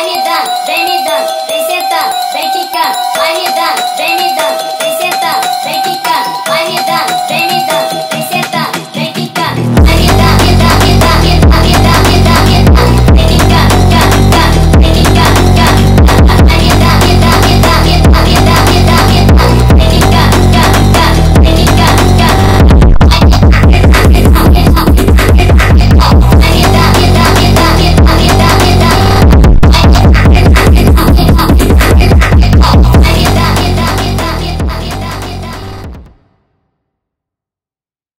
vai me dando, vem sentando, vem quicando, vai me dando, vem me dando, vem sentando, vem quicando, vai me dando, vem sentando.